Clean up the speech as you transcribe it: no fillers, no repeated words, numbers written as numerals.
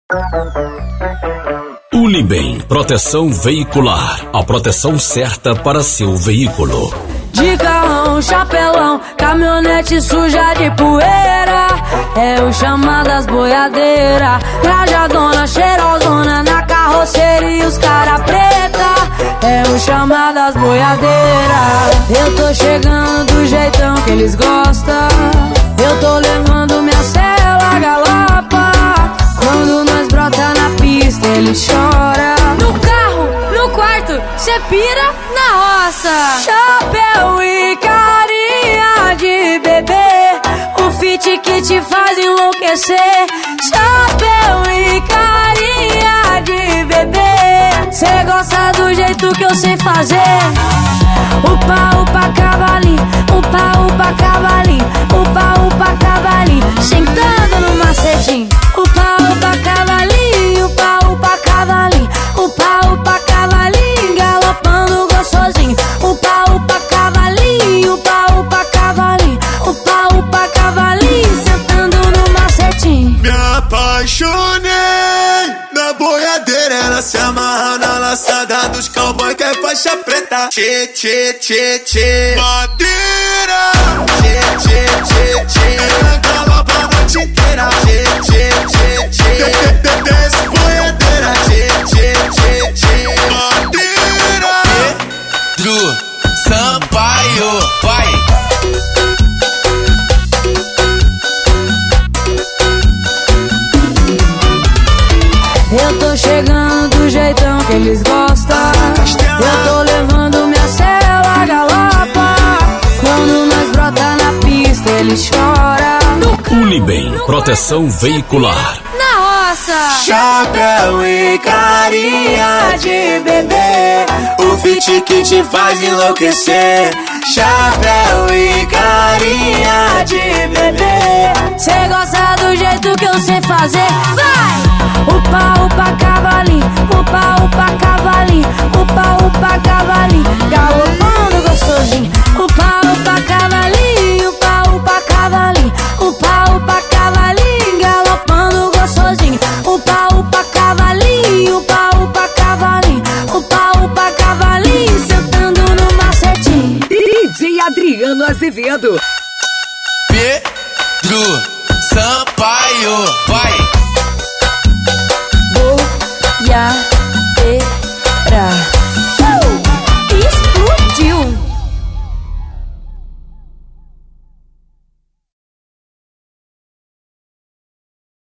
Unibem, proteção veicular, a proteção certa para seu veículo. De carrão, chapelão, caminhonete suja de poeira, é o chamadas boiadeira. Rajadona, cheirosona, na carroceria os cara preta, é o chamadas boiadeira. Eu tô chegando do jeitão que eles gostam, eu tô levando minha cela galapa. Quando nós brota na pista ele chora. No carro, no quarto, cê pira na roça. Chapéu e carinha de bebê, o fit que te faz enlouquecer. Chapéu e carinha de bebê, cê gosta do jeito que eu sei fazer. Upa, upa, cavalinho, upa, upa, cavalinho, upa, upa, cavalinho, sentando no macetinho. Upa, upa, cavalinho, upa, upa, cavalinho, upa, upa, cavalinho, galopando gostosinho. Upa, upa, cavalinho, upa, upa, cavalinho, upa, upa, cavalinho, sentando no macetinho. Me apaixonei na boiadeira, ela se amarra na laçada dos cowboy que é faixa preta. Tchê, tchê, tchê, tchê, madeira. Tchê, tchê, tchê, tchê, ela galopa a noite inteira. Tchê, tchê, tchê, tchê, desce boiadeira. Tchê, tchê, tchê, tchê, madeira. Pedro Sampaio, vai. Eu tô chegando do jeitão que eles gostam, eu tô levando minha cela galapa. Quando nós brota na pista ele chora. Unibem, proteção veicular. Na roça. Chapéu e carinha de bebê, o fit que te faz enlouquecer. Chapéu e carinha de bebê, cê gosta do jeito que eu sei fazer. Vai!